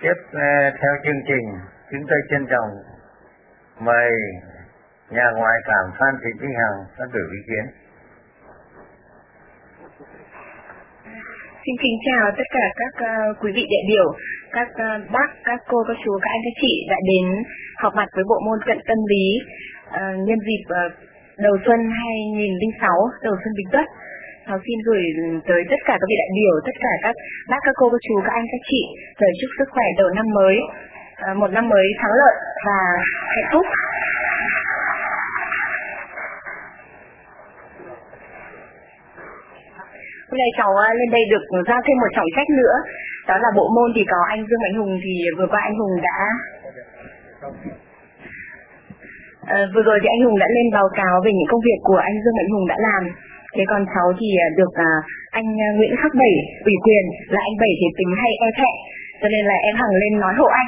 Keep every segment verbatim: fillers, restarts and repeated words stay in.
Tiếp uh, theo chương trình, chúng tôi trân trọng mời nhà ngoại cảm Phan Thị Trinh Hằng phát biểu ý kiến. Xin kính chào tất cả các uh, quý vị đại biểu, các uh, bác, các cô, các chú, các anh, các chị đã đến họp mặt với bộ môn cận tâm lý uh, nhân dịp uh, đầu xuân hai nghìn lẻ sáu, đầu xuân Bính Tuất. Cháu xin gửi tới tất cả các vị đại biểu, tất cả các bác, các cô, các chú, các anh, các chị lời chúc sức khỏe đầu năm mới, uh, một năm mới thắng lợi và hạnh phúc. Hôm nay cháu lên đây được giao thêm một trọng trách nữa, đó là bộ môn thì có anh Dương Mạnh Hùng, thì vừa qua anh Hùng đã à, vừa rồi thì anh Hùng đã lên báo cáo về những công việc của anh Dương Mạnh Hùng đã làm. Thế còn cháu thì được à, anh Nguyễn Khắc Bảy ủy quyền, là anh Bảy thì tính hay e thẹn, cho nên là em Hằng lên nói hộ anh.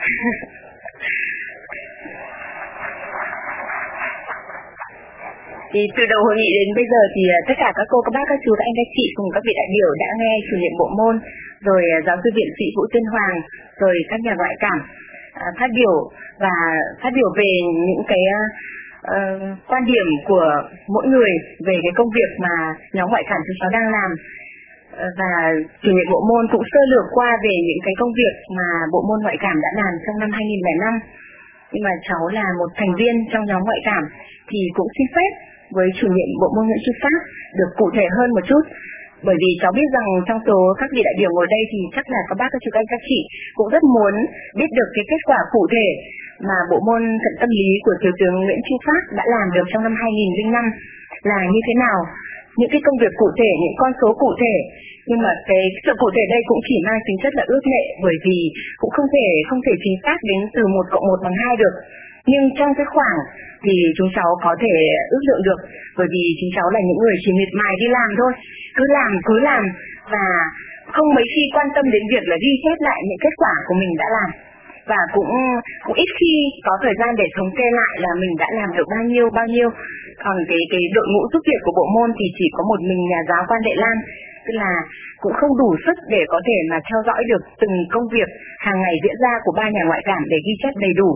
Thì từ đầu hội nghị đến bây giờ thì tất cả các cô, các bác, các chú, các anh, các chị cùng các vị đại biểu đã nghe chủ nhiệm bộ môn, rồi giáo sư viện sĩ Vũ Tuyên Hoàng, rồi các nhà ngoại cảm uh, phát biểu và phát biểu về những cái uh, quan điểm của mỗi người về cái công việc mà nhóm ngoại cảm chúng cháu đang làm. Uh, và chủ nhiệm bộ môn cũng sơ lược qua về những cái công việc mà bộ môn ngoại cảm đã làm trong năm hai nghìn lẻ năm. Nhưng mà cháu là một thành viên trong nhóm ngoại cảm thì cũng xin phép với chủ nhiệm bộ môn Nguyễn Chu Phát được cụ thể hơn một chút, bởi vì cháu biết rằng trong số các vị đại biểu ngồi đây thì chắc là các bác, các chú, các anh, các chị cũng rất muốn biết được cái kết quả cụ thể mà bộ môn cận tâm lý của thiếu tướng Nguyễn Chu Phát đã làm được trong năm hai nghìn lẻ năm là như thế nào, những cái công việc cụ thể, những con số cụ thể. Nhưng mà cái sự cụ thể đây cũng chỉ mang tính chất là ước lệ, bởi vì cũng không thể không thể chính xác đến từ một cộng một bằng hai được. Nhưng trong cái khoảng thì chúng cháu có thể ước lượng được, bởi vì chúng cháu là những người chỉ miệt mài đi làm thôi, cứ làm cứ làm và không mấy khi quan tâm đến việc là ghi chép lại những kết quả của mình đã làm, và cũng cũng ít khi có thời gian để thống kê lại là mình đã làm được bao nhiêu bao nhiêu. Còn cái cái đội ngũ giúp việc của bộ môn thì chỉ có một mình nhà giáo quan Đệ Lan, tức là cũng không đủ sức để có thể mà theo dõi được từng công việc hàng ngày diễn ra của ba nhà ngoại cảm để ghi chép đầy đủ.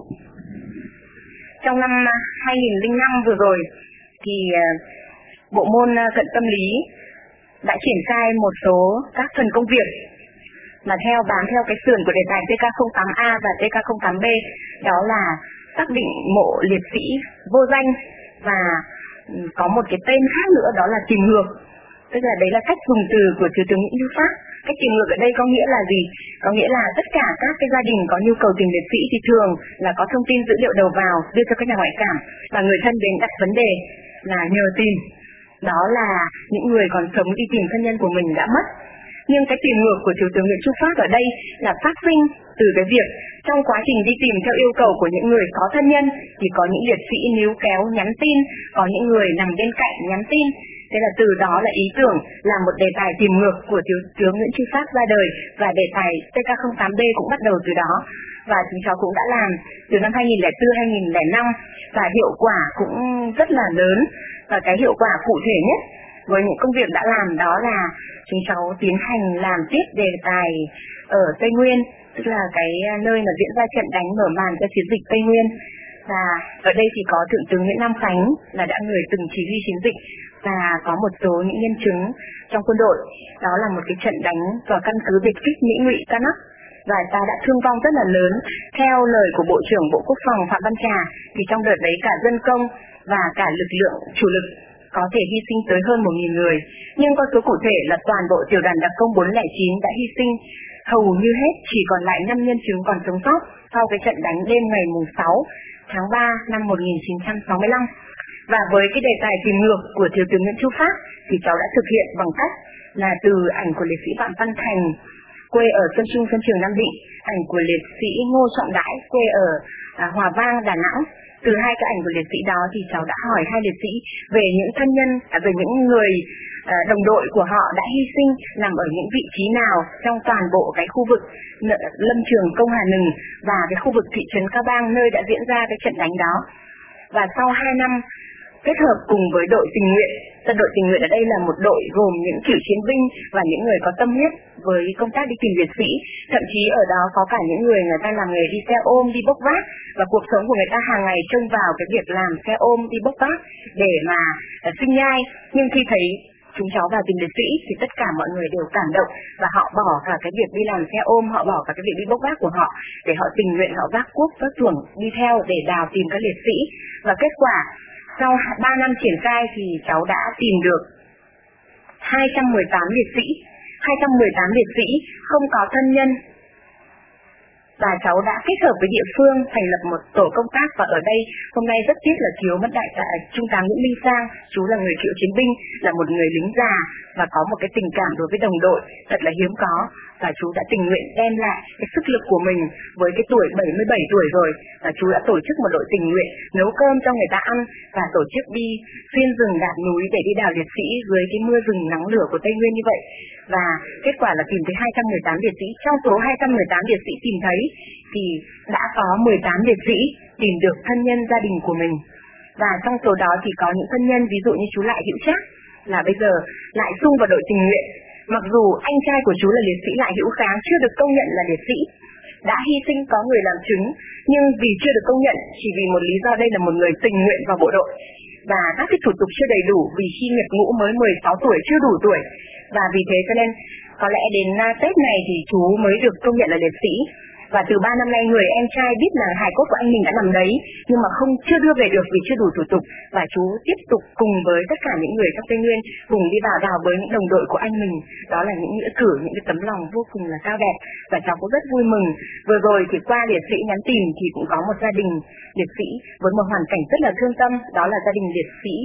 Trong năm hai nghìn lẻ năm vừa rồi thì bộ môn cận tâm lý đã triển khai một số các phần công việc mà theo bám theo cái sườn của đề tài T K không tám A và T K không tám B, đó là xác định mộ liệt sĩ vô danh, và có một cái tên khác nữa đó là tìm ngược. Tức là đấy là cách dùng từ của thiếu tướng Nguyễn Chu Phát. Cách tìm ngược ở đây có nghĩa là gì? Có nghĩa là tất cả các cái gia đình có nhu cầu tìm liệt sĩ thì thường là có thông tin dữ liệu đầu vào đưa cho các nhà ngoại cảm, và người thân đến đặt vấn đề là nhờ tìm. Đó là những người còn sống đi tìm thân nhân của mình đã mất. Nhưng cái tìm ngược của thiếu tướng Nguyễn Chu Phát ở đây là phát sinh từ cái việc trong quá trình đi tìm theo yêu cầu của những người có thân nhân thì có những liệt sĩ níu kéo nhắn tin, có những người nằm bên cạnh nhắn tin. Thế là từ đó là ý tưởng là một đề tài tìm ngược của thiếu tướng Nguyễn Chu Phát ra đời, và đề tài T K không tám B cũng bắt đầu từ đó. Và chúng cháu cũng đã làm từ năm hai nghìn lẻ bốn hai nghìn lẻ năm, và hiệu quả cũng rất là lớn. Và cái hiệu quả cụ thể nhất với những công việc đã làm đó là chúng cháu tiến hành làm tiếp đề tài ở Tây Nguyên, tức là cái nơi mà diễn ra trận đánh mở màn cho chiến dịch Tây Nguyên. Và ở đây thì có Thượng tướng Nguyễn Nam Khánh là đã người từng chỉ huy chiến dịch, và có một số những nhân chứng trong quân đội. Đó là một cái trận đánh vào căn cứ biệt kích Mỹ Ngụy Canuck, và ta đã thương vong rất là lớn. Theo lời của Bộ trưởng Bộ Quốc phòng Phạm Văn Trà thì trong đợt đấy cả dân công và cả lực lượng chủ lực có thể hy sinh tới hơn một nghìn người. Nhưng con số cụ thể là toàn bộ tiểu đoàn đặc công bốn không chín đã hy sinh hầu như hết, chỉ còn lại năm nhân chứng còn sống sót sau cái trận đánh đêm ngày sáu tháng ba năm một nghìn chín trăm sáu mươi lăm. Và với cái đề tài tìm ngược của thiếu tướng Nguyễn Chu Phát thì cháu đã thực hiện bằng cách là từ ảnh của liệt sĩ Phạm Văn Thành quê ở Xuân Trung, Xuân Trường, Nam Định, ảnh của liệt sĩ Ngô Trọng Đãi quê ở à, Hòa Vang, Đà Nẵng. Từ hai cái ảnh của liệt sĩ đó thì cháu đã hỏi hai liệt sĩ về những thân nhân, à, về những người à, đồng đội của họ đã hy sinh nằm ở những vị trí nào trong toàn bộ cái khu vực Lâm Trường Công Hà Nừng và cái khu vực thị trấn Ca Bang nơi đã diễn ra cái trận đánh đó. Và sau hai năm kết hợp cùng với đội tình nguyện. Đội tình nguyện ở đây là một đội gồm những cựu chiến binh và những người có tâm huyết với công tác đi tìm liệt sĩ. Thậm chí ở đó có cả những người người ta làm nghề đi xe ôm, đi bốc vác, và cuộc sống của người ta hàng ngày trông vào cái việc làm xe ôm, đi bốc vác để mà uh, sinh nhai. Nhưng khi thấy chúng cháu vào tìm liệt sĩ thì tất cả mọi người đều cảm động, và họ bỏ cả cái việc đi làm xe ôm, họ bỏ cả cái việc đi bốc vác của họ để họ tình nguyện, họ vác cuốc, vác xuồng đi theo để đào tìm các liệt sĩ. Và kết quả sau ba năm triển khai thì cháu đã tìm được hai trăm mười tám liệt sĩ, hai trăm mười tám liệt sĩ không có thân nhân. Và cháu đã kết hợp với địa phương thành lập một tổ công tác, và ở đây hôm nay rất tiếc là thiếu mất đại tá Trung tá Nguyễn Minh Sang. Chú là người cựu chiến binh, là một người lính già và có một cái tình cảm đối với đồng đội thật là hiếm có, và chú đã tình nguyện đem lại cái sức lực của mình với cái tuổi bảy mươi bảy tuổi rồi, và chú đã tổ chức một đội tình nguyện nấu cơm cho người ta ăn và tổ chức đi xuyên rừng đạp núi để đi đào liệt sĩ dưới cái mưa rừng nắng lửa của Tây Nguyên như vậy. Và kết quả là tìm thấy hai trăm mười tám liệt sĩ. Trong số hai trăm mười tám liệt sĩ tìm thấy thì đã có mười tám liệt sĩ tìm được thân nhân gia đình của mình. Và trong số đó thì có những thân nhân ví dụ như chú Lại Hữu Trác là bây giờ lại xung vào đội tình nguyện. Mặc dù anh trai của chú là liệt sĩ Lại Hữu Kháng chưa được công nhận là liệt sĩ, đã hy sinh có người làm chứng, nhưng vì chưa được công nhận chỉ vì một lý do đây là một người tình nguyện vào bộ đội và các cái thủ tục chưa đầy đủ, vì khi nhập ngũ mới mười sáu tuổi, chưa đủ tuổi. Và vì thế cho nên có lẽ đến Tết này thì chú mới được công nhận là liệt sĩ. Và từ ba năm nay người em trai biết là hài cốt của anh mình đã nằm đấy, nhưng mà không chưa đưa về được vì chưa đủ thủ tục, và chú tiếp tục cùng với tất cả những người trong Tây Nguyên cùng đi vào đào với những đồng đội của anh mình. Đó là những nghĩa cử, những cái tấm lòng vô cùng là cao đẹp, và cháu cũng rất vui mừng. Vừa rồi thì qua liệt sĩ nhắn tin thì cũng có một gia đình liệt sĩ với một hoàn cảnh rất là thương tâm, đó là gia đình liệt sĩ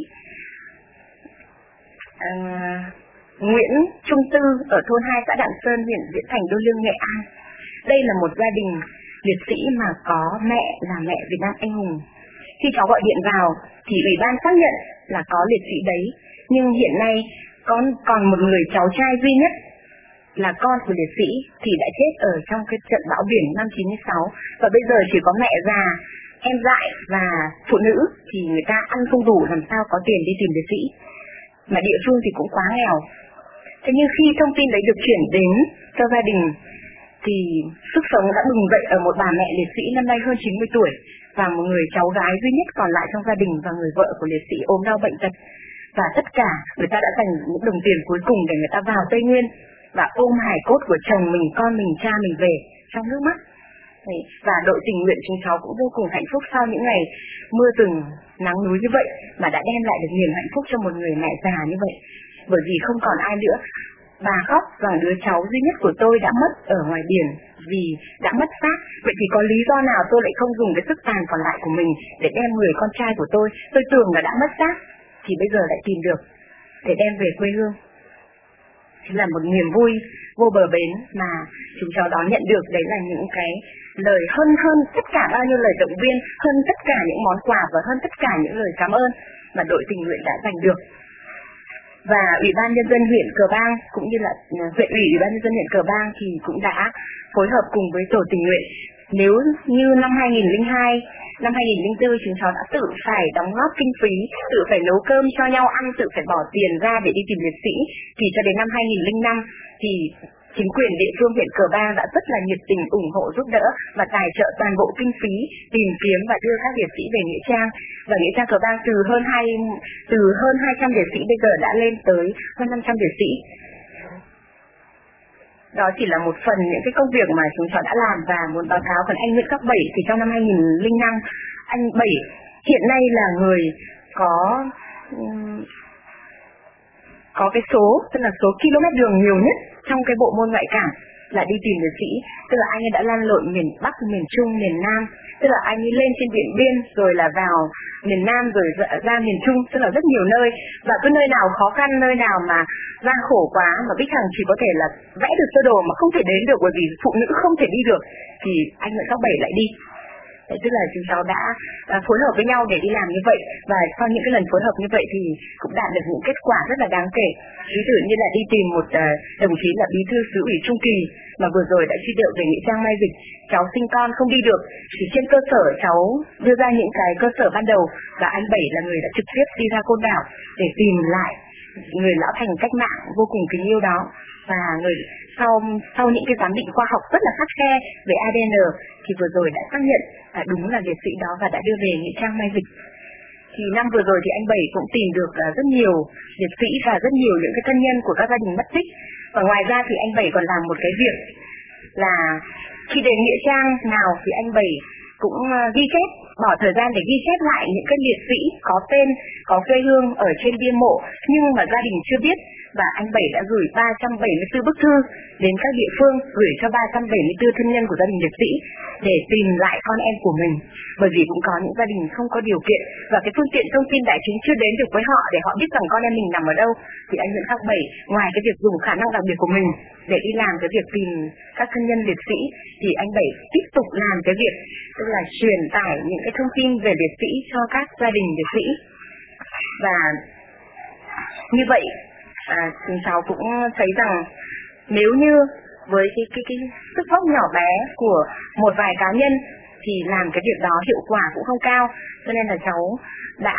à, Nguyễn Trung Tư ở thôn hai xã Đạm Sơn, huyện Diễn Thành, Đô Lương, Nghệ An. Đây là một gia đình liệt sĩ mà có mẹ là mẹ Việt Nam anh hùng. Khi cháu gọi điện vào thì ủy ban xác nhận là có liệt sĩ đấy, nhưng hiện nay con còn một người cháu trai duy nhất là con của liệt sĩ thì đã chết ở trong cái trận bão biển năm chín mươi sáu, và bây giờ chỉ có mẹ già, em dại và phụ nữ thì người ta ăn không đủ, làm sao có tiền đi tìm liệt sĩ, mà địa phương thì cũng quá nghèo. Thế nhưng khi thông tin đấy được chuyển đến cho gia đình thì sức sống đã bừng dậy ở một bà mẹ liệt sĩ năm nay hơn chín mươi tuổi và một người cháu gái duy nhất còn lại trong gia đình, và người vợ của liệt sĩ ốm đau bệnh tật. Và tất cả người ta đã dành những đồng tiền cuối cùng để người ta vào Tây Nguyên và ôm hài cốt của chồng mình, con mình, cha mình về trong nước mắt. Và đội tình nguyện chúng cháu cũng vô cùng hạnh phúc sau những ngày mưa rừng nắng núi như vậy mà đã đem lại được niềm hạnh phúc cho một người mẹ già như vậy. Bởi vì không còn ai nữa, bà khóc rằng đứa cháu duy nhất của tôi đã mất ở ngoài biển vì đã mất xác. Vậy thì có lý do nào tôi lại không dùng cái sức tàn còn lại của mình để đem người con trai của tôi, tôi tưởng là đã mất xác, thì bây giờ lại tìm được để đem về quê hương. Chính là một niềm vui vô bờ bến mà chúng cháu đó nhận được. Đấy là những cái lời hơn hơn tất cả bao nhiêu lời động viên, hơn tất cả những món quà và hơn tất cả những lời cảm ơn mà đội tình nguyện đã giành được. Và Ủy ban Nhân dân huyện Cờ Bang cũng như là huyện ủy Ủy ban Nhân dân huyện Cờ Bang thì cũng đã phối hợp cùng với tổ tình nguyện. Nếu như năm hai nghìn không trăm lẻ hai, năm hai nghìn không trăm lẻ bốn chúng cháu đã tự phải đóng góp kinh phí, tự phải nấu cơm cho nhau ăn, tự phải bỏ tiền ra để đi tìm liệt sĩ, thì cho đến năm hai nghìn không trăm lẻ năm thì chính quyền địa phương huyện Cờ Bang đã rất là nhiệt tình ủng hộ giúp đỡ và tài trợ toàn bộ kinh phí tìm kiếm và đưa các liệt sĩ về nghĩa trang. Và nghĩa trang Cờ Bang từ hơn hai từ hơn hai trăm liệt sĩ bây giờ đã lên tới hơn năm trăm liệt sĩ. Đó chỉ là một phần những cái công việc mà chúng cháu đã làm và muốn báo cáo. Còn anh Nguyễn Các Bảy thì trong năm hai nghìn không trăm lẻ năm, anh Bảy hiện nay là người có có cái số, tức là số km đường nhiều nhất trong cái bộ môn ngoại cảm là đi tìm liệt sĩ. Tức là anh ấy đã lăn lộn miền Bắc, miền Trung, miền Nam. Tức là anh ấy lên trên Điện Biên rồi là vào miền Nam rồi ra miền Trung, tức là rất nhiều nơi. Và cứ nơi nào khó khăn, nơi nào mà gian khổ quá mà Bích Hằng chỉ có thể là vẽ được sơ đồ mà không thể đến được bởi vì phụ nữ không thể đi được, thì anh Nguyễn Các Bảy lại đi. Đấy, tức là chúng cháu đã à, phối hợp với nhau để đi làm như vậy, và sau những cái lần phối hợp như vậy thì cũng đạt được những kết quả rất là đáng kể. Ví dụ như là đi tìm một uh, đồng chí là bí thư xứ ủy Trung Kỳ mà vừa rồi đã truy điệu về nghĩa trang Mai Dịch. Cháu sinh con không đi được thì trên cơ sở cháu đưa ra những cái cơ sở ban đầu, và anh Bảy là người đã trực tiếp đi ra Côn Đảo để tìm lại người lão thành cách mạng vô cùng kính yêu đó. Và người sau sau những cái giám định khoa học rất là khắt khe về a đê en thì vừa rồi đã xác nhận là đúng là liệt sĩ đó và đã đưa về nghĩa trang Mai Dịch. Thì năm vừa rồi thì anh Bảy cũng tìm được rất nhiều liệt sĩ và rất nhiều những cái thân nhân của các gia đình mất tích. Và ngoài ra thì anh Bảy còn làm một cái việc là khi đến nghĩa trang nào thì anh Bảy cũng ghi chép, bỏ thời gian để ghi chép lại những cái liệt sĩ có tên, có quê hương ở trên bia mộ nhưng mà gia đình chưa biết, và anh Bảy đã gửi ba trăm bảy mươi tư bức thư đến các địa phương, gửi cho ba trăm bảy mươi tư thân nhân của gia đình liệt sĩ để tìm lại con em của mình. Bởi vì cũng có những gia đình không có điều kiện và cái phương tiện thông tin đại chúng chưa đến được với họ để họ biết rằng con em mình nằm ở đâu, thì anh Nguyễn Khắc Bảy ngoài cái việc dùng khả năng đặc biệt của mình để đi làm cái việc tìm các thân nhân liệt sĩ, thì anh Bảy tiếp tục làm cái việc tức là truyền tải những cái thông tin về liệt sĩ cho các gia đình liệt sĩ. Và như vậy à, chúng cháu cũng thấy rằng nếu như với cái, cái, cái sức vóc nhỏ bé của một vài cá nhân thì làm cái việc đó hiệu quả cũng không cao, cho nên là cháu đã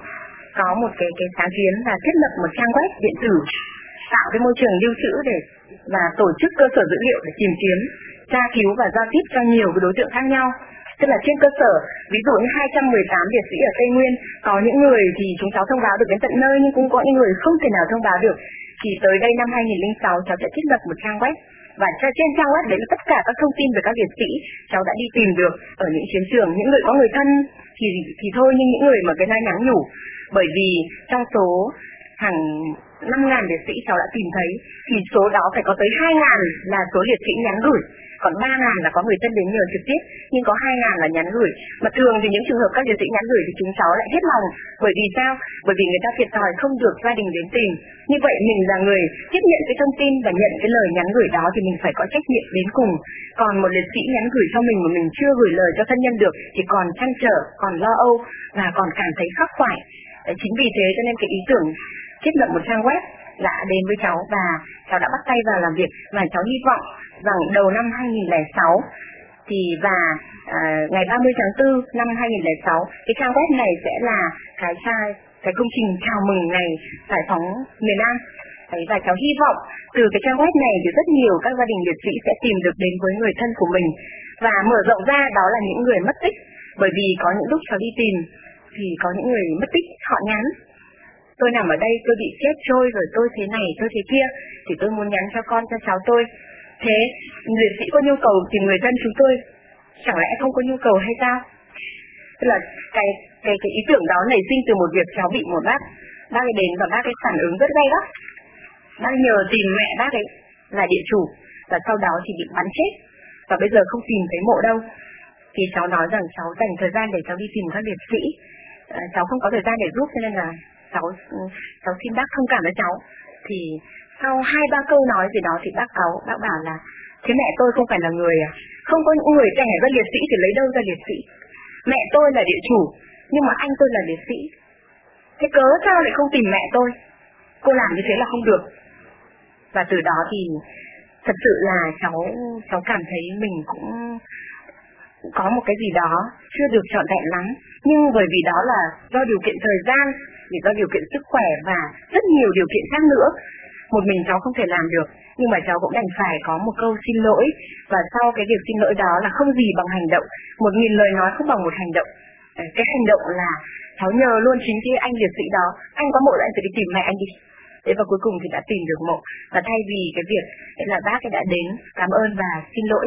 có một cái, cái sáng kiến là thiết lập một trang web điện tử, tạo cái môi trường lưu trữ để và tổ chức cơ sở dữ liệu để tìm kiếm, tra cứu và giao tiếp cho nhiều cái đối tượng khác nhau. Tức là trên cơ sở, ví dụ như hai trăm mười tám liệt sĩ ở Tây Nguyên, có những người thì chúng cháu thông báo được đến tận nơi nhưng cũng có những người không thể nào thông báo được. Thì tới đây năm hai nghìn không trăm lẻ sáu cháu sẽ thiết lập một trang web, và trên trang web đấy là tất cả các thông tin về các liệt sĩ cháu đã đi tìm được ở những chiến trường. Những người có người thân thì thì thôi, nhưng những người mà cái này nhắn nhủ, bởi vì trong số hàng năm ngàn liệt sĩ cháu đã tìm thấy thì số đó phải có tới hai ngàn là số liệt sĩ nhắn gửi, còn ba ngàn là có người thân đến nhờ trực tiếp, nhưng có hai ngàn là nhắn gửi. Mà thường thì những trường hợp các liệt sĩ nhắn gửi thì chúng cháu lại hết lòng, bởi vì sao? Bởi vì người ta thiệt thòi không được gia đình đến tìm. Như vậy mình là người tiếp nhận cái thông tin và nhận cái lời nhắn gửi đó thì mình phải có trách nhiệm đến cùng. Còn một liệt sĩ nhắn gửi cho mình mà mình chưa gửi lời cho thân nhân được thì còn trăn trở, còn lo âu và còn cảm thấy khắc khoải. Chính vì thế cho nên cái ý tưởng thiết lập một trang web đã đến với cháu và cháu đã bắt tay vào làm việc, và cháu hy vọng rằng đầu năm hai nghìn không trăm lẻ sáu thì và à, ngày ba mươi tháng tư năm hai nghìn không trăm lẻ sáu cái trang web này sẽ là cái cái công trình chào mừng ngày giải phóng miền Nam. Đấy, và cháu hy vọng từ cái trang web này thì rất nhiều các gia đình liệt sĩ sẽ tìm được đến với người thân của mình, và mở rộng ra đó là những người mất tích, bởi vì có những lúc cháu đi tìm thì có những người mất tích họ nhắn: tôi nằm ở đây, tôi bị chết trôi rồi, tôi thế này, tôi thế kia, thì tôi muốn nhắn cho con, cho cháu tôi. Thế liệt sĩ có nhu cầu tìm người thân chúng tôi, chẳng lẽ không có nhu cầu hay sao? Tức là cái cái cái ý tưởng đó nảy sinh từ một việc cháu bị một bác bác ấy đến và bác ấy phản ứng rất gay gắt. Bác nhờ tìm mẹ bác ấy là địa chủ, và sau đó thì bị bắn chết, và bây giờ không tìm thấy mộ đâu. Thì cháu nói rằng cháu dành thời gian để cháu đi tìm các liệt sĩ, à, cháu không có thời gian để giúp, cho nên là cháu cháu xin bác thông cảm với cháu. Thì sau hai ba câu nói gì đó thì bác cáu, bác bảo là thế mẹ tôi không phải là người à? Không có những người trẻ ra liệt sĩ thì lấy đâu ra liệt sĩ? Mẹ tôi là địa chủ, nhưng mà anh tôi là liệt sĩ. Thế cớ sao lại không tìm mẹ tôi? Cô làm như thế là không được. Và từ đó thì thật sự là cháu cháu cảm thấy mình cũng có một cái gì đó chưa được trọn vẹn lắm. Nhưng bởi vì đó là do điều kiện thời gian, vì do điều kiện sức khỏe và rất nhiều điều kiện khác nữa, một mình cháu không thể làm được. Nhưng mà cháu cũng đành phải có một câu xin lỗi, và sau cái việc xin lỗi đó là không gì bằng hành động. Một nghìn lời nói không bằng một hành động. Cái hành động là cháu nhờ luôn chính cái anh liệt sĩ đó: anh có mộ là anh phải đi tìm mẹ anh đi. Thế và cuối cùng thì đã tìm được mộ, và thay vì cái việc là bác ấy đã đến cảm ơn và xin lỗi.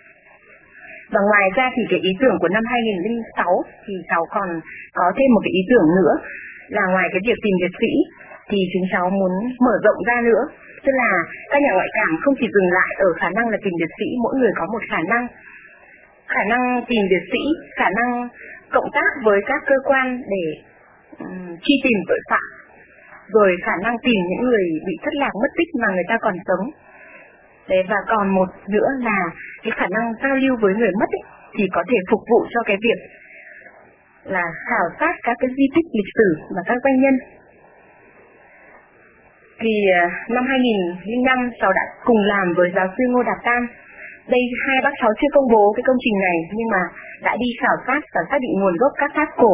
Và ngoài ra thì cái ý tưởng của năm hai nghìn không trăm lẻ sáu thì cháu còn có thêm một cái ý tưởng nữa, là ngoài cái việc tìm liệt sĩ thì chúng cháu muốn mở rộng ra nữa. Tức là các nhà ngoại cảm không chỉ dừng lại ở khả năng là tìm liệt sĩ, mỗi người có một khả năng. Khả năng tìm liệt sĩ, khả năng cộng tác với các cơ quan để um, truy tìm tội phạm, rồi khả năng tìm những người bị thất lạc mất tích mà người ta còn sống. Đấy, và còn một nữa là cái khả năng giao lưu với người mất ấy. thì có thể phục vụ cho cái việc là khảo sát các cái di tích lịch sử và các danh nhân. Thì năm hai nghìn lẻ năm cháu đã cùng làm với giáo sư Ngô Đạt Tam. Đây hai bác cháu chưa công bố cái công trình này, nhưng mà đã đi khảo sát và xác định nguồn gốc các tháp cổ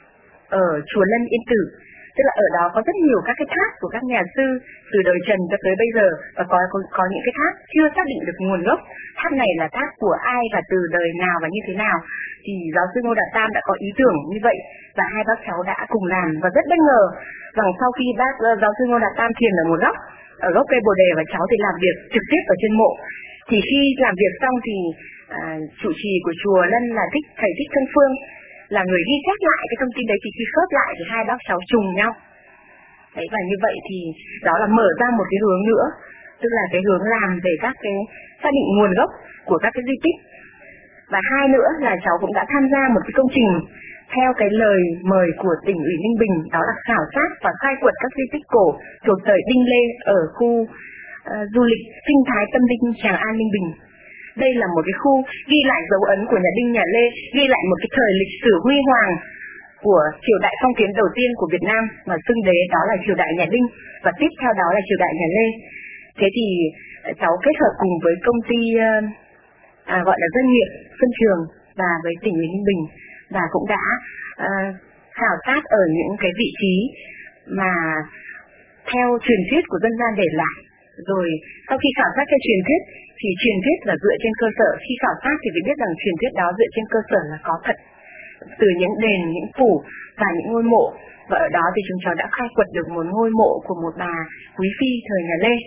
ở chùa Lân Yên Tử. Tức là ở đó có rất nhiều các cái tháp của các nhà sư từ đời Trần cho tới bây giờ, và có, có có những cái tháp chưa xác định được nguồn gốc. Tháp này là tháp của ai và từ đời nào và như thế nào. Thì giáo sư Ngô Đạt Tam đã có ý tưởng như vậy và hai bác cháu đã cùng làm, và rất bất ngờ rằng sau khi bác giáo sư Ngô Đạt Tam thiền ở một góc, ở gốc cây Bồ đề, và cháu thì làm việc trực tiếp ở trên mộ. Thì khi làm việc xong thì à, chủ trì của chùa Lân là thích thầy Thích Thân Phương là người ghi chép lại cái thông tin đấy, thì khi khớp lại thì hai bác cháu trùng nhau. Đấy, và như vậy thì đó là mở ra một cái hướng nữa, tức là cái hướng làm về các cái xác định nguồn gốc của các cái di tích. Và hai nữa là cháu cũng đã tham gia một cái công trình theo cái lời mời của tỉnh ủy Ninh Bình, đó là khảo sát và khai quật các di tích cổ thuộc thời Đinh Lê ở khu uh, du lịch sinh thái tâm linh Tràng An, Ninh Bình. Đây là một cái khu ghi lại dấu ấn của nhà Đinh nhà Lê, ghi lại một cái thời lịch sử huy hoàng của triều đại phong kiến đầu tiên của Việt Nam, mà xưng đế đó là triều đại nhà Đinh, và tiếp theo đó là triều đại nhà Lê. Thế thì cháu kết hợp cùng với công ty uh, à, gọi là doanh nghiệp Xuân Trường và với tỉnh ủy Ninh Bình, và cũng đã uh, khảo sát ở những cái vị trí mà theo truyền thuyết của dân gian để lại. Rồi sau khi khảo sát theo truyền thuyết thì truyền thuyết là dựa trên cơ sở, khi khảo sát thì phải biết rằng truyền thuyết đó dựa trên cơ sở là có thật, từ những đền, những phủ và những ngôi mộ. Và ở đó thì chúng cháu đã khai quật được một ngôi mộ của một bà quý phi thời nhà Lê,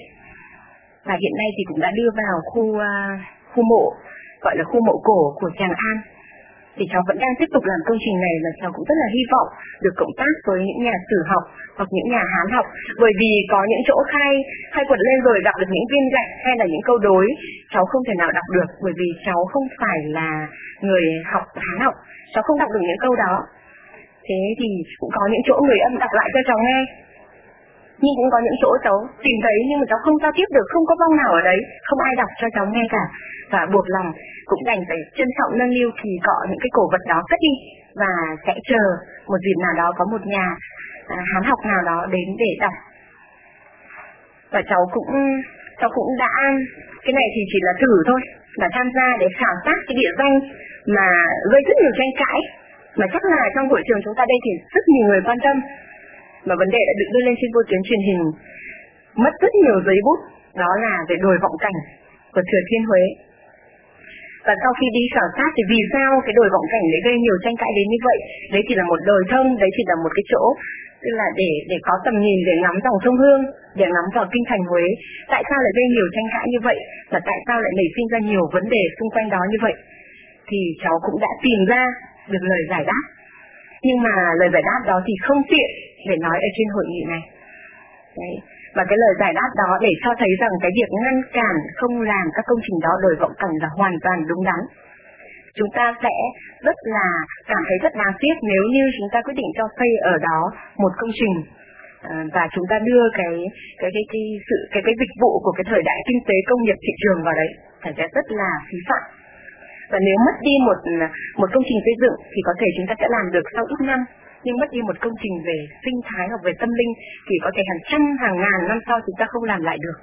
và hiện nay thì cũng đã đưa vào khu uh, khu mộ, gọi là khu mộ cổ của Tràng An. Thì cháu vẫn đang tiếp tục làm công trình này, và cháu cũng rất là hy vọng được cộng tác với những nhà sử học hoặc những nhà Hán học, bởi vì có những chỗ khai khai quật lên rồi đọc được những viên gạch hay là những câu đối cháu không thể nào đọc được, bởi vì cháu không phải là người học Hán học, cháu không đọc được những câu đó. Thế thì cũng có những chỗ người âm đọc lại cho cháu nghe, nhưng cũng có những chỗ cháu tìm thấy nhưng mà cháu không giao tiếp được, không có vong nào ở đấy, không ai đọc cho cháu nghe cả, và buộc lòng cũng đành phải trân trọng nâng niu kỳ cọ những cái cổ vật đó cất đi, và sẽ chờ một dịp nào đó có một nhà à, Hán học nào đó đến để đọc. Và cháu cũng cháu cũng đã, cái này thì chỉ là thử thôi, là tham gia để khảo sát cái địa danh mà gây rất nhiều tranh cãi, mà chắc là trong hội trường chúng ta đây thì rất nhiều người quan tâm, mà vấn đề đã được đưa lên trên vô tuyến truyền hình, mất rất nhiều giấy bút, đó là về đồi Vọng Cảnh của Thừa Thiên Huế. Và sau khi đi khảo sát thì vì sao cái đồi Vọng Cảnh đấy gây nhiều tranh cãi đến như vậy? Đấy chỉ là một đồi thông, đấy chỉ là một cái chỗ, tức là để để có tầm nhìn để ngắm dòng sông Hương, để ngắm vào kinh thành Huế. Tại sao lại gây nhiều tranh cãi như vậy? Và tại sao lại nảy sinh ra nhiều vấn đề xung quanh đó như vậy? Thì cháu cũng đã tìm ra được lời giải đáp. Nhưng mà lời giải đáp đó thì không tiện để nói ở trên hội nghị này. Đấy. Và cái lời giải đáp đó để cho thấy rằng cái việc ngăn cản không làm các công trình đó đồi Vọng Cảnh là hoàn toàn đúng đắn. Chúng ta sẽ rất là cảm thấy rất đáng tiếc nếu như chúng ta quyết định cho xây ở đó một công trình và chúng ta đưa cái cái cái cái sự cái cái dịch vụ của cái thời đại kinh tế công nghiệp thị trường vào đấy, phải sẽ rất là phí phạm. Và nếu mất đi một một công trình xây dựng thì có thể chúng ta sẽ làm được sau ít năm, nhưng mất đi một công trình về sinh thái hoặc về tâm linh thì có thể hàng trăm hàng ngàn năm sau chúng ta không làm lại được.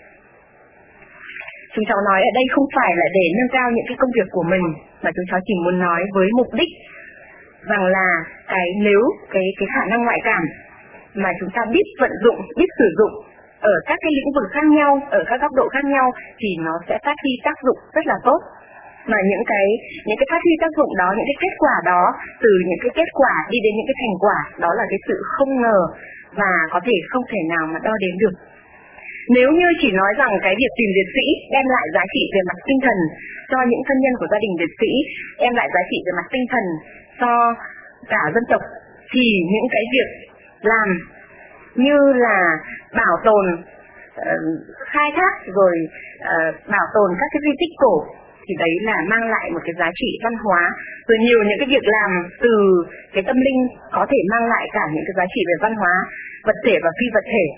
Chúng cháu nói ở đây không phải là để nâng cao những cái công việc của mình, mà chúng cháu chỉ muốn nói với mục đích rằng là cái nếu cái cái khả năng ngoại cảm mà chúng ta biết vận dụng, biết sử dụng ở các cái lĩnh vực khác nhau, ở các góc độ khác nhau thì nó sẽ phát huy tác dụng rất là tốt. Mà những cái những cái phát huy tác dụng đó, những cái kết quả đó, từ những cái kết quả đi đến những cái thành quả, đó là cái sự không ngờ và có thể không thể nào mà đo đếm được. Nếu như chỉ nói rằng cái việc tìm liệt sĩ đem lại giá trị về mặt tinh thần cho những thân nhân của gia đình liệt sĩ, đem lại giá trị về mặt tinh thần cho cả dân tộc, thì những cái việc làm như là bảo tồn, uh, khai thác rồi uh, bảo tồn các cái di tích cổ thì đấy là mang lại một cái giá trị văn hóa. Rồi nhiều những cái việc làm từ cái tâm linh có thể mang lại cả những cái giá trị về văn hóa vật thể và phi vật thể.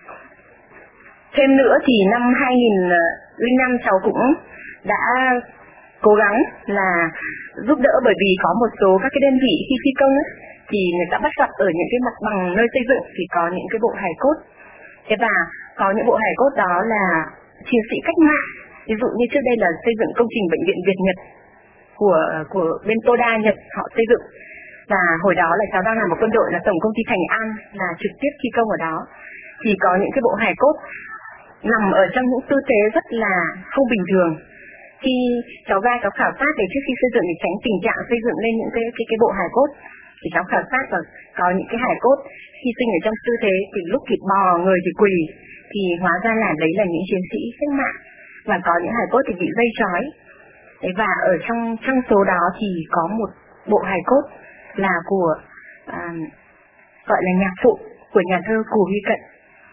Thêm nữa thì năm hai nghìn lẻ năm cháu cũng đã cố gắng là giúp đỡ, bởi vì có một số các cái đơn vị khi thi công ấy, thì người ta bắt gặp ở những cái mặt bằng nơi xây dựng thì có những cái bộ hài cốt. Thế và có những bộ hài cốt đó là chiến sĩ cách mạng, ví dụ như trước đây là xây dựng công trình bệnh viện Việt Nhật của của bên Toda Nhật họ xây dựng, và hồi đó là cháu đang làm một quân đội là tổng công ty Thành An là trực tiếp thi công ở đó, thì có những cái bộ hài cốt nằm ở trong những tư thế rất là không bình thường. Khi cháu ra cháu khảo sát để trước khi xây dựng để tránh tình trạng xây dựng lên những cái cái cái bộ hài cốt, thì cháu khảo sát và có những cái hài cốt hy sinh ở trong tư thế thì lúc thì bò, người thì quỳ, thì hóa ra là đấy là những chiến sĩ cách mạng, và có những hài cốt thì bị dây trói. Và ở trong trong số đó thì có một bộ hài cốt là của à, gọi là nhạc phụ của nhà thơ Cù Huy Cận.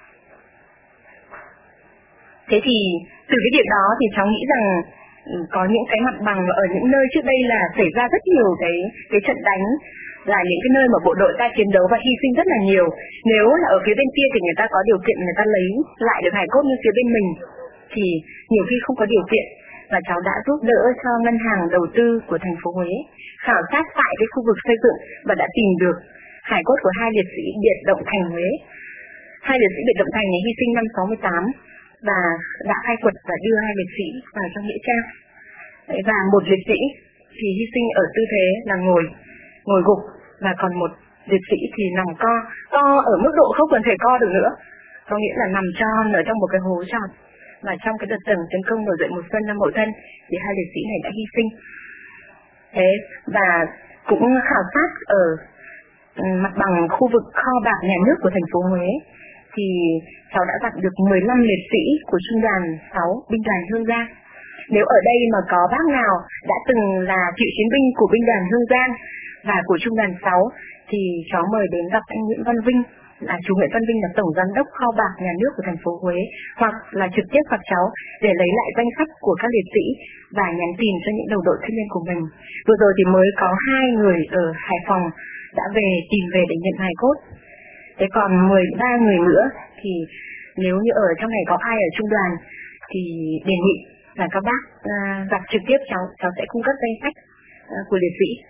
Thế thì từ cái việc đó thì cháu nghĩ rằng có những cái mặt bằng ở những nơi trước đây là xảy ra rất nhiều cái cái trận đánh, là những cái nơi mà bộ đội ta chiến đấu và hy sinh rất là nhiều. Nếu là ở phía bên kia thì người ta có điều kiện người ta lấy lại được hài cốt như phía bên mình thì nhiều khi không có điều kiện, và cháu đã giúp đỡ cho ngân hàng đầu tư của thành phố Huế khảo sát tại cái khu vực xây dựng và đã tìm được hài cốt của hai liệt sĩ biệt động thành Huế. Hai liệt sĩ biệt động thành này hy sinh năm sáu mươi tám và đã khai quật và đưa hai liệt sĩ vào trong nghĩa trang. Và một liệt sĩ thì hy sinh ở tư thế là ngồi ngồi gục, và còn một liệt sĩ thì nằm co co ở mức độ không cần thể co được nữa, có nghĩa là nằm tròn ở trong một cái hố tròn. Và trong cái đợt tổng tấn công nổi dậy mùa xuân năm Mậu Thân thì hai liệt sĩ này đã hy sinh. Thế và cũng khảo sát ở mặt bằng khu vực kho bạc nhà nước của thành phố Huế thì cháu đã gặp được mười lăm liệt sĩ của trung đoàn sáu binh đoàn Hương Giang. Nếu ở đây mà có bác nào đã từng là cựu chiến binh của binh đoàn Hương Giang và của trung đoàn sáu thì cháu mời đến gặp anh Nguyễn Văn Vinh, là chú Nguyễn Văn Vinh là tổng giám đốc kho bạc nhà nước của thành phố Huế, hoặc là trực tiếp gặp cháu để lấy lại danh sách của các liệt sĩ và nhắn tin cho những đồng đội thân nhân của mình. Vừa rồi thì mới có hai người ở Hải Phòng đã về tìm về để nhận hài cốt. Thế còn mười ba người nữa thì nếu như ở trong này có ai ở trung đoàn thì đề nghị là các bác uh, gặp trực tiếp cháu, cháu sẽ cung cấp danh sách uh, của liệt sĩ.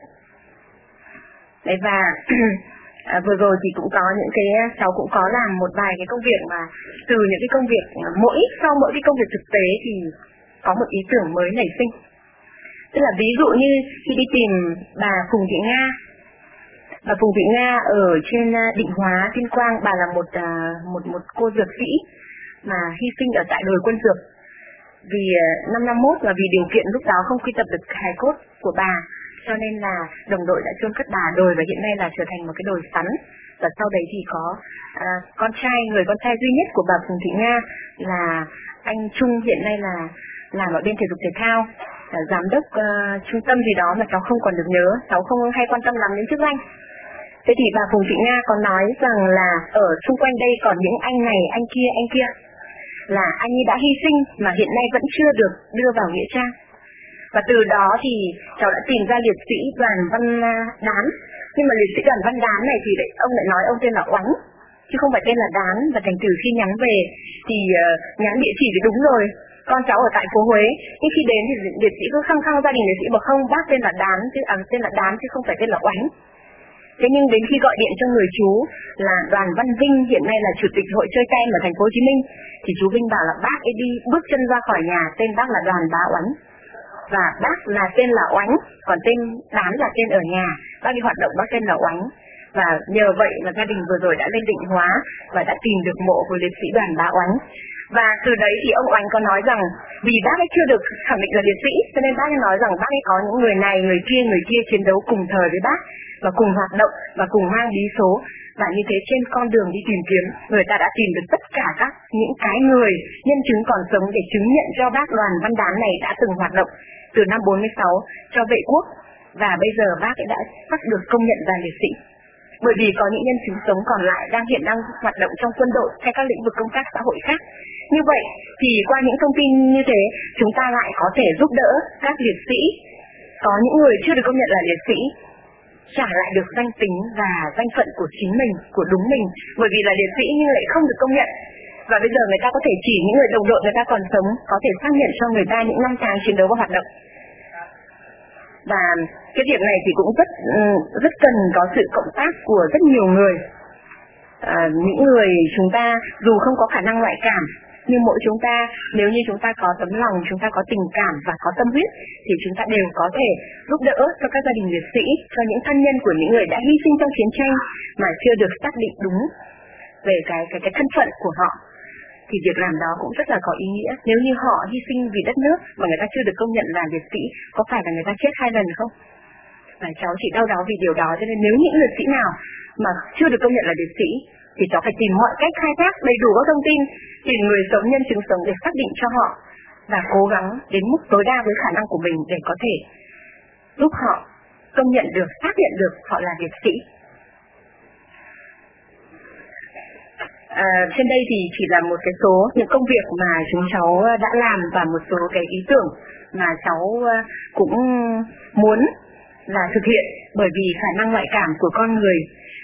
Đấy, và à, vừa rồi thì cũng có những cái cháu cũng có làm một vài cái công việc mà từ những cái công việc mỗi sau mỗi cái công việc thực tế thì có một ý tưởng mới nảy sinh. Tức là ví dụ như khi đi tìm bà Phùng Thị Nga, bà Phùng Thị Nga ở trên Định Hóa, Tuyên Quang, bà là một một một cô dược sĩ mà hy sinh ở tại đồi Quân Dược vì năm năm mốt, và vì điều kiện lúc đó không quy tập được hài cốt của bà, cho nên là đồng đội đã chôn cất bà đồi và hiện nay là trở thành một cái đồi sắn. Và sau đấy thì có à, con trai, người con trai duy nhất của bà Phùng Thị Nga là anh Trung, hiện nay là làm ở bên thể dục thể thao, là giám đốc uh, trung tâm gì đó mà cháu không còn được nhớ, cháu không hay quan tâm lắm đến chức danh. Thế thì bà Phùng Thị Nga còn nói rằng là ở xung quanh đây còn những anh này, anh kia, anh kia, là anh ấy đã hy sinh mà hiện nay vẫn chưa được đưa vào nghĩa trang. Và từ đó thì cháu đã tìm ra liệt sĩ Đoàn Văn Đán. Nhưng mà liệt sĩ Đoàn Văn Đán này thì ông lại nói ông tên là Oánh, chứ không phải tên là Đán. Và thành thử khi nhắn về thì uh, nhắn địa chỉ thì đúng rồi, con cháu ở tại phố Huế. Nhưng khi đến thì liệt sĩ cứ khăng khăng gia đình liệt sĩ bảo không, bác tên là Đán chứ, à, tên là Đán chứ không phải tên là Oánh. Thế nhưng đến khi gọi điện cho người chú là Đoàn Văn Vinh, hiện nay là chủ tịch hội chơi tem ở thành phố Hồ Chí Minh, thì chú Vinh bảo là bác ấy đi bước chân ra khỏi nhà, tên bác là Đoàn Bá Oánh, và bác là tên là Oánh, còn tên Đán là tên ở nhà, bác đi hoạt động bác tên là Oánh. Và nhờ vậy mà gia đình vừa rồi đã lên Định Hóa và đã tìm được mộ của liệt sĩ Đoàn Bá Oánh. Và từ đấy thì ông Oánh có nói rằng vì bác ấy chưa được khẳng định là liệt sĩ, cho nên bác ấy nói rằng bác ấy có những người này, người kia, người kia chiến đấu cùng thời với bác và cùng hoạt động và cùng mang bí số. Và như thế trên con đường đi tìm kiếm, người ta đã tìm được tất cả các những cái người nhân chứng còn sống để chứng nhận cho bác Đoàn Văn Đán này đã từng hoạt động từ năm bốn mươi sáu cho vệ quốc, và bây giờ bác ấy đã sắp được công nhận là liệt sĩ. Bởi vì có những nhân chứng sống còn lại đang hiện đang hoạt động trong quân đội hay các lĩnh vực công tác xã hội khác. Như vậy thì qua những thông tin như thế, chúng ta lại có thể giúp đỡ các liệt sĩ, có những người chưa được công nhận là liệt sĩ, trả lại được danh tính và danh phận của chính mình, của đúng mình, bởi vì là liệt sĩ nhưng lại không được công nhận. Và bây giờ người ta có thể chỉ những người đồng đội người ta còn sống, có thể xác nhận cho người ta những năm tháng chiến đấu và hoạt động. Và cái việc này thì cũng rất rất cần có sự cộng tác của rất nhiều người. À, những người chúng ta dù không có khả năng ngoại cảm, nhưng mỗi chúng ta nếu như chúng ta có tấm lòng, chúng ta có tình cảm và có tâm huyết thì chúng ta đều có thể giúp đỡ cho các gia đình liệt sĩ, cho những thân nhân của những người đã hy sinh trong chiến tranh mà chưa được xác định đúng về cái cái cái thân phận của họ. Thì việc làm đó cũng rất là có ý nghĩa. Nếu như họ hy sinh vì đất nước mà người ta chưa được công nhận là liệt sĩ, có phải là người ta chết hai lần không? Và cháu chỉ đau đáu vì điều đó. Cho nên nếu những liệt sĩ nào mà chưa được công nhận là liệt sĩ thì cháu phải tìm mọi cách khai thác đầy đủ các thông tin, tìm người sống, nhân chứng sống để xác định cho họ và cố gắng đến mức tối đa với khả năng của mình để có thể giúp họ công nhận được, xác nhận được họ là liệt sĩ. À, trên đây thì chỉ là một cái số những công việc mà chúng cháu đã làm và một số cái ý tưởng mà cháu cũng muốn là thực hiện, bởi vì khả năng ngoại cảm của con người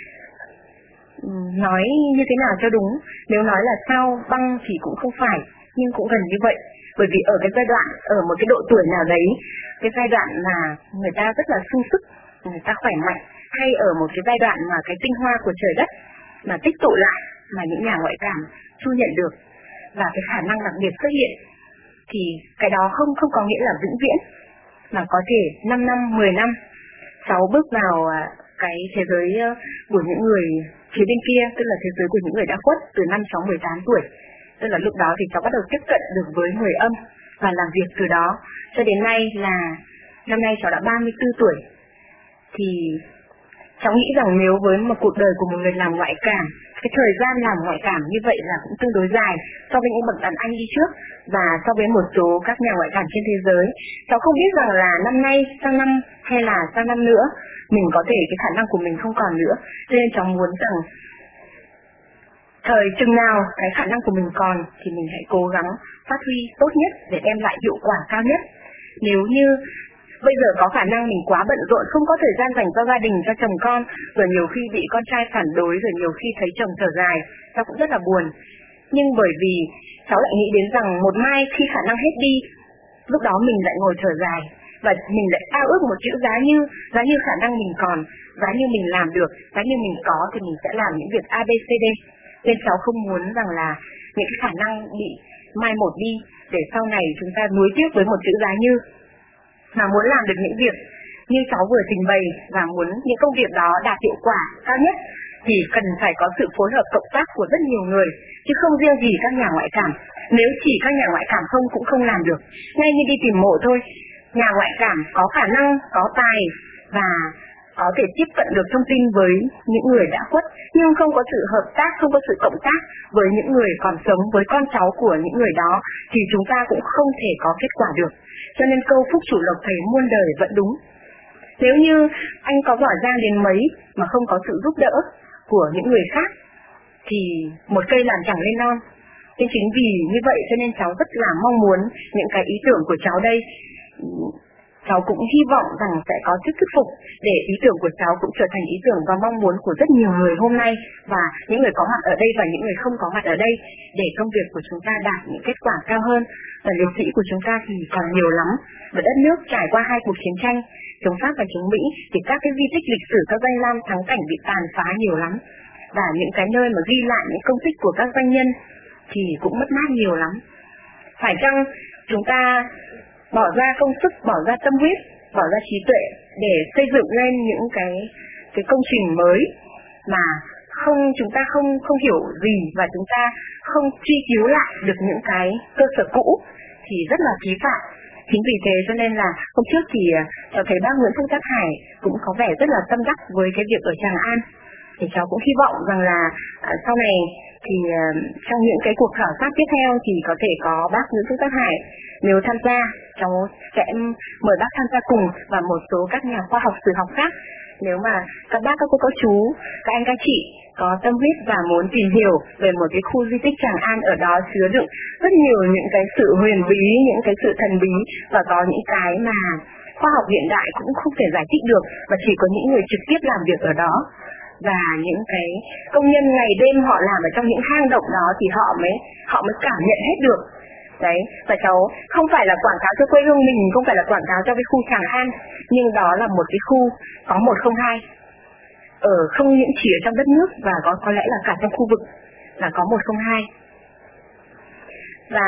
nói như thế nào cho đúng, nếu nói là sao băng thì cũng không phải, nhưng cũng gần như vậy. Bởi vì ở cái giai đoạn, ở một cái độ tuổi nào đấy, cái giai đoạn mà người ta rất là sung sức, người ta khỏe mạnh, hay ở một cái giai đoạn mà cái tinh hoa của trời đất mà tích tụ lại, mà những nhà ngoại cảm thu nhận được và cái khả năng đặc biệt xuất hiện, thì cái đó không không có nghĩa là vĩnh viễn, mà có thể năm năm, mười năm cháu bước vào cái thế giới của những người phía bên kia, tức là thế giới của những người đã khuất, từ năm cháu mười tám tuổi. Tức là lúc đó thì cháu bắt đầu tiếp cận được với người âm và làm việc từ đó cho đến nay là năm nay cháu đã ba mươi tư tuổi. Thì cháu nghĩ rằng nếu với một cuộc đời của một người làm ngoại cảm, cái thời gian làm ngoại cảm như vậy là cũng tương đối dài so với những bậc đàn anh đi trước và so với một số các nhà ngoại cảm trên thế giới. Cháu không biết rằng là năm nay, sang năm hay là sang năm nữa mình có thể cái khả năng của mình không còn nữa. Cho nên cháu muốn rằng thời chừng nào cái khả năng của mình còn thì mình hãy cố gắng phát huy tốt nhất để đem lại hiệu quả cao nhất. Nếu như bây giờ có khả năng mình quá bận rộn, không có thời gian dành cho gia đình, cho chồng con, rồi nhiều khi bị con trai phản đối, rồi nhiều khi thấy chồng thở dài, cháu cũng rất là buồn. Nhưng bởi vì cháu lại nghĩ đến rằng một mai khi khả năng hết đi, lúc đó mình lại ngồi thở dài và mình lại ao ước một chữ giá như, giá như khả năng mình còn, giá như mình làm được, giá như mình có thì mình sẽ làm những việc A, B, C, D. Nên cháu không muốn rằng là những cái khả năng bị mai một đi để sau này chúng ta nuối tiếc với một chữ giá như, mà muốn làm được những việc như cháu vừa trình bày và muốn những công việc đó đạt hiệu quả cao nhất thì cần phải có sự phối hợp cộng tác của rất nhiều người, chứ không riêng gì các nhà ngoại cảm. Nếu chỉ các nhà ngoại cảm không cũng không làm được. Ngay như đi tìm mộ thôi, nhà ngoại cảm có khả năng, có tài và có thể tiếp cận được thông tin với những người đã khuất, nhưng không có sự hợp tác, không có sự cộng tác với những người còn sống, với con cháu của những người đó, thì chúng ta cũng không thể có kết quả được. Cho nên câu phúc chủ lộc thầy muôn đời vẫn đúng. Nếu như anh có giỏi giang đến mấy mà không có sự giúp đỡ của những người khác thì một cây làm chẳng lên non. Nên chính vì như vậy cho nên cháu rất là mong muốn những cái ý tưởng của cháu đây, cháu cũng hy vọng rằng sẽ có sức thuyết phục để ý tưởng của cháu cũng trở thành ý tưởng và mong muốn của rất nhiều người hôm nay, và những người có mặt ở đây và những người không có mặt ở đây, để công việc của chúng ta đạt những kết quả cao hơn. Và liệt sĩ của chúng ta thì còn nhiều lắm, và đất nước trải qua hai cuộc chiến tranh chống Pháp và chống Mỹ thì các cái di tích lịch sử, các danh lam thắng cảnh bị tàn phá nhiều lắm, và những cái nơi mà ghi lại những công tích của các doanh nhân thì cũng mất mát nhiều lắm. Phải chăng chúng ta bỏ ra công sức, bỏ ra tâm huyết, bỏ ra trí tuệ để xây dựng lên những cái cái công trình mới mà không chúng ta không không hiểu gì, và chúng ta không truy cứu lại được những cái cơ sở cũ thì rất là phí phạm. Chính vì thế cho nên là hôm trước thì cháu thấy bác Nguyễn Phúc Trác Hải cũng có vẻ rất là tâm đắc với cái việc ở Tràng An. Thì cháu cũng hy vọng rằng là à, sau này thì à, trong những cái cuộc khảo sát tiếp theo thì có thể có bác Nguyễn Phúc Trác Hải nếu tham gia, cháu sẽ mời bác tham gia cùng và một số các nhà khoa học sử học khác. Nếu mà các bác, các cô, các chú, các anh, các chị có tâm huyết và muốn tìm hiểu về một cái khu di tích Tràng An, ở đó chứa đựng rất nhiều những cái sự huyền bí, những cái sự thần bí, và có những cái mà khoa học hiện đại cũng không thể giải thích được, và chỉ có những người trực tiếp làm việc ở đó và những cái công nhân ngày đêm họ làm ở trong những hang động đó thì họ mới họ mới cảm nhận hết được Đấy, và cháu không phải là quảng cáo cho quê hương mình, không phải là quảng cáo cho cái khu Tràng An, nhưng đó là một cái khu có một không hai, ở không những chỉ ở trong đất nước và có có lẽ là cả trong khu vực là có một không hai. Và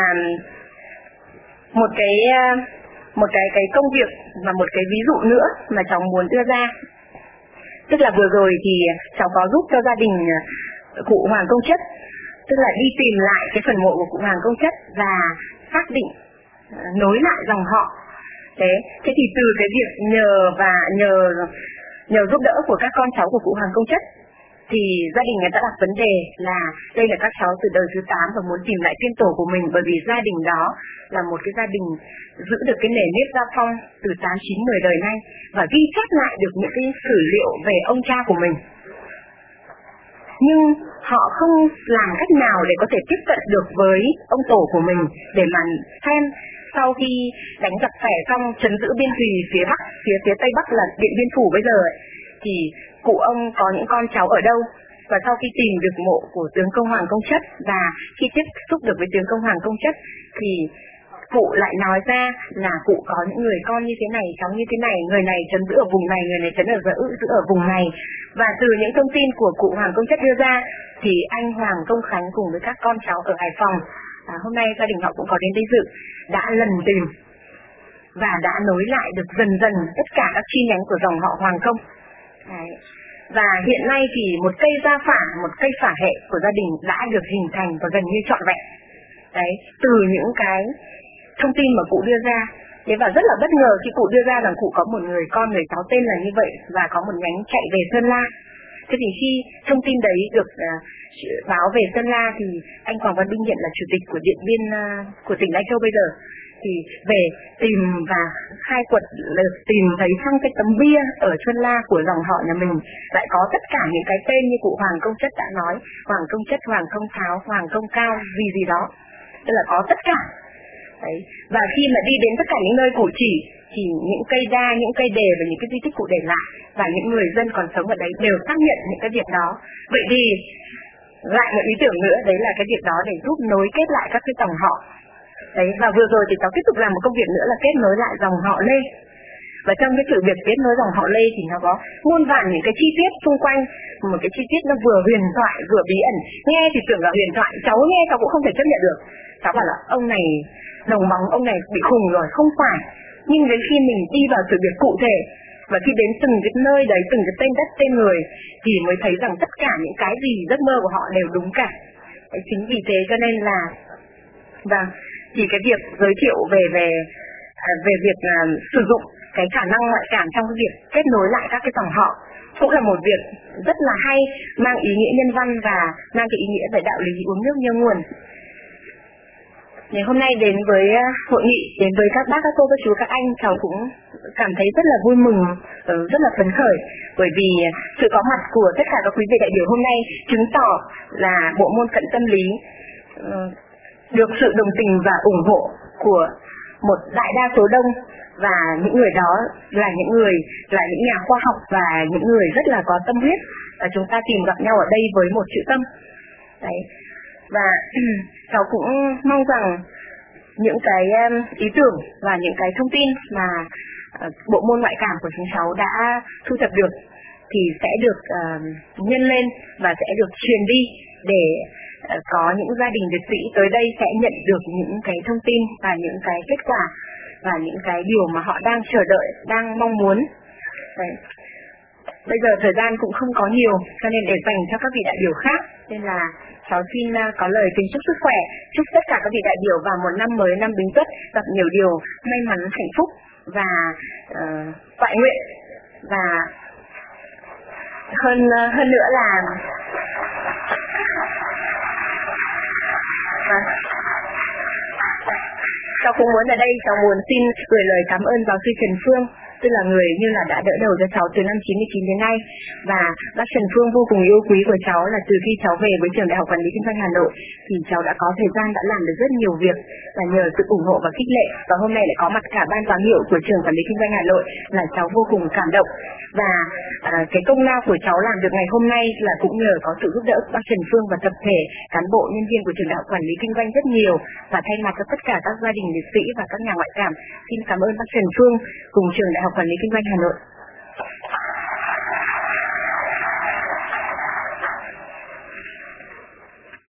một cái một cái cái công việc và một cái ví dụ nữa mà cháu muốn đưa ra, tức là vừa rồi thì cháu có giúp cho gia đình cụ Hoàng Công Chất, tức là đi tìm lại cái phần mộ của cụ Hoàng Công Chất và xác định nối lại dòng họ. Thế, thế thì từ cái việc nhờ và nhờ nhờ giúp đỡ của các con cháu của cụ Hoàng Công Chất thì gia đình người ta đặt vấn đề là đây là các cháu từ đời thứ tám và muốn tìm lại tiên tổ của mình, bởi vì gia đình đó là một cái gia đình giữ được cái nề nếp gia phong từ tám chín mười đời nay và ghi chép lại được những cái sử liệu về ông cha của mình. Nhưng họ không làm cách nào để có thể tiếp cận được với ông tổ của mình để mà xem sau khi đánh giặc Phẻ xong trấn giữ biên thùy phía bắc, phía phía tây bắc là Điện Biên Phủ bây giờ ấy, thì cụ ông có những con cháu ở đâu. Và sau khi tìm được mộ của tướng công Hoàng Công Chất và khi tiếp xúc được với tướng công Hoàng Công Chất thì cụ lại nói ra là cụ có những người con như thế này, cháu như thế này, người này trấn giữ ở vùng này, người này trấn ở giữ ở vùng này. Và từ những thông tin của cụ Hoàng Công Chất đưa ra thì anh Hoàng Công Khánh cùng với các con cháu ở Hải Phòng, à, hôm nay gia đình họ cũng có đến đây dự, đã lần tìm và đã nối lại được dần dần tất cả các chi nhánh của dòng họ Hoàng Công. Đấy. Và hiện nay thì một cây gia phả, một cây phả hệ của gia đình đã được hình thành và gần như trọn vẹn. Đấy, từ những cái thông tin mà cụ đưa ra. Thế và rất là bất ngờ khi cụ đưa ra rằng cụ có một người con, người cháu tên là như vậy và có một nhánh chạy về Sơn La. Thế thì khi thông tin đấy được uh, báo về Sơn La thì anh Hoàng Văn Binh hiện là chủ tịch của Điện Biên uh, của tỉnh Lai Châu bây giờ thì về tìm và khai quật tìm thấy trong cái tấm bia ở Sơn La của dòng họ nhà mình lại có tất cả những cái tên như cụ Hoàng Công Chất đã nói, Hoàng Công Chất, Hoàng Công Tháo, Hoàng Công Cao, gì gì đó, tức là có tất cả. Đấy. Và khi mà đi đến tất cả những nơi cụ chỉ thì những cây đa, những cây đề và những cái di tích cụ để lại và những người dân còn sống ở đấy đều xác nhận những cái việc đó. Vậy thì lại một ý tưởng nữa, đấy là cái việc đó để giúp nối kết lại các cái dòng họ. Đấy, và vừa rồi thì cháu tiếp tục làm một công việc nữa là kết nối lại dòng họ Lê. Và trong cái sự việc kết nối dòng họ Lê thì nó có muôn vàn những cái chi tiết xung quanh, một cái chi tiết nó vừa huyền thoại vừa bí ẩn. Nghe thì tưởng là huyền thoại, cháu nghe cháu cũng không thể chấp nhận được. Cháu bảo là ông này đồng bóng, ông này bị khùng rồi, không phải. Nhưng đến khi mình đi vào sự việc cụ thể và khi đến từng cái nơi đấy, từng cái tên đất, tên người thì mới thấy rằng tất cả những cái gì giấc mơ của họ đều đúng cả. Đấy, chính vì thế cho nên là và thì cái việc giới thiệu về về về việc uh, sử dụng cái khả năng ngoại cảm trong cái việc kết nối lại các cái dòng họ cũng là một việc rất là hay, mang ý nghĩa nhân văn và mang cái ý nghĩa về đạo lý uống nước nhớ nguồn. Ngày hôm nay đến với hội nghị, đến với các bác, các cô, các chú, các anh, cháu cũng cảm thấy rất là vui mừng, rất là phấn khởi, bởi vì sự có mặt của tất cả các quý vị đại biểu hôm nay chứng tỏ là bộ môn cận tâm lý được sự đồng tình và ủng hộ của một đại đa số đông, và những người đó là những người là những nhà khoa học và những người rất là có tâm huyết, và chúng ta tìm gặp nhau ở đây với một chữ tâm. Đấy. Và cháu cũng mong rằng những cái ý tưởng và những cái thông tin mà bộ môn ngoại cảm của chúng cháu đã thu thập được thì sẽ được uh, nhân lên và sẽ được truyền đi để uh, có những gia đình liệt sĩ tới đây sẽ nhận được những cái thông tin và những cái kết quả và những cái điều mà họ đang chờ đợi, đang mong muốn. Đấy. Bây giờ thời gian cũng không có nhiều cho nên để dành cho các vị đại biểu khác, nên là cháu xin có lời kính chúc sức khỏe, chúc tất cả các vị đại biểu vào một năm mới, năm Bính Tuất gặp nhiều điều may mắn, hạnh phúc và uh, toại nguyện, và hơn hơn nữa là à, cháu cũng muốn ở đây cháu muốn xin gửi lời cảm ơn giáo sư Trần Phương tức là người như là đã đỡ đầu cho cháu từ năm chín mươi chín đến nay. Và bác Trần Phương vô cùng yêu quý của cháu là từ khi cháu về với trường Đại học Quản lý Kinh doanh Hà Nội thì cháu đã có thời gian đã làm được rất nhiều việc, và nhờ sự ủng hộ và khích lệ và hôm nay lại có mặt cả ban giám hiệu của trường Quản lý Kinh doanh Hà Nội là cháu vô cùng cảm động. Và à, cái công lao của cháu làm được ngày hôm nay là cũng nhờ có sự giúp đỡ của bác Trần Phương và tập thể cán bộ nhân viên của trường Đại học Quản lý Kinh doanh rất nhiều. Và thay mặt cho tất cả các gia đình liệt sĩ và các nhà ngoại cảm, xin cảm ơn bác Trần Phương cùng trường Đại học Quản lý Kinh doanh Hà Nội.